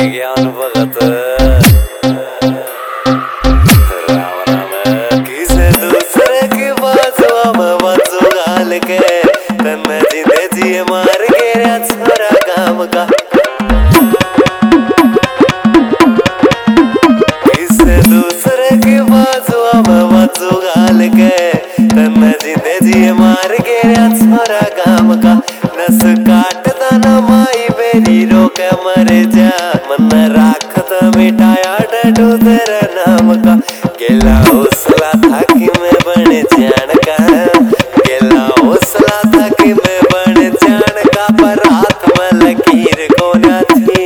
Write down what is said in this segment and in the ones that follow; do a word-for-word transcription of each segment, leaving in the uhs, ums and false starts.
ज्ञान भगत राम राम किसे दूसरे की बाजुआ में बाजू गाल के तन्ने जिंदे जिए मार के छोरा काम का किसे दूसरे की बाजुआ में बाजू गाल के तन्ने जिंदे जिए मार के छोरा काम का नस काटता न माई बेरी रोके मरे जा मन राखत मिटाया डटू तेरे नाम का गेला हौसला था कि मैं बने जान का गेला हौसला था कि मैं बने जान का पर हाथ में लकीर को न थी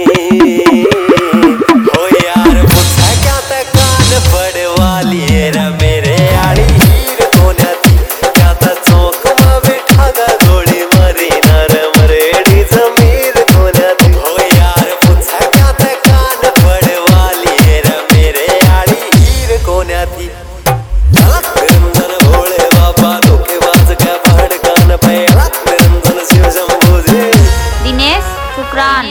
हो यार पूछा क्या था कान पड़े वाली है मेरे आड़ी हीर को न थी क्या था चौक में बिठा गा घोड़ी मरी नर मरेड़ी जमीर को न थी हो यार पूछा क्या था कान पड़े वाली है मेरे आड़ी हीर को न थी निरंजन भोले बाबा धोखेबाज का पहाड़ कान पे निरंजन शिव शंभू जी दिनेश शुक्रान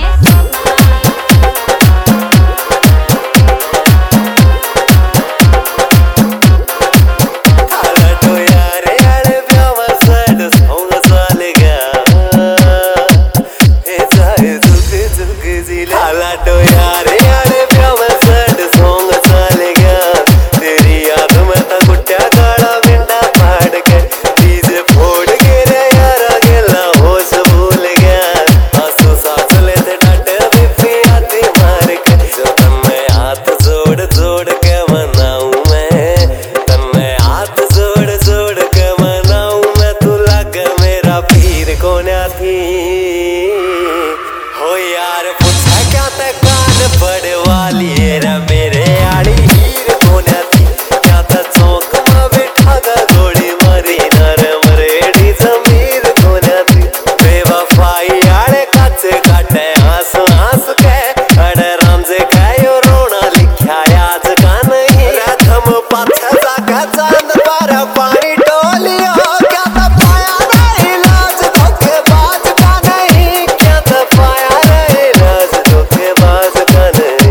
हो यार पूछा क्या था कान पड़े वाली है मेरे आड़ी हीर को न थी क्या था चौक में बिठा गा घोड़ी मरी नर मरेड़ी जमीर को न थी बेवफाई आड़े काचे काटे हंस हंस के अड़े राम से कहो रोना लिखा आज का नहीं रथम पाछे जाके चांद पर पानी टोलियो क्या था पाया नहीं लाज धोखेबाज का नहीं क्या था पाया नहीं लाज धोखेबाज का नहीं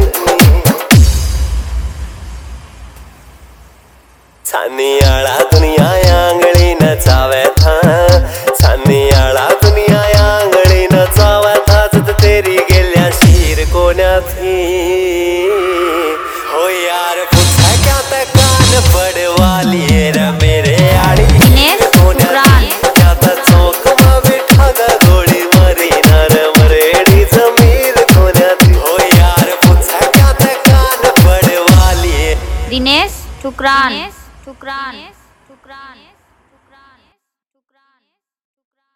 छानी आड़ा दुनिया आंगली नचावे था छानी आड़ा दुनिया आंगली नचावे था जब तेरी गेलिया शीर को न थी हो यार पूछा क्या था कान पड़े वाली है मेरे आड़ी दिनेश शुक्रान क्या था चौक में बिठा गा घोड़ी मरी नर मरेड़ी जमीर को न थी हो यार पूछा क्या था कान पड़े वाली है दिनेश शुक्रान शुक्रान शुक्रान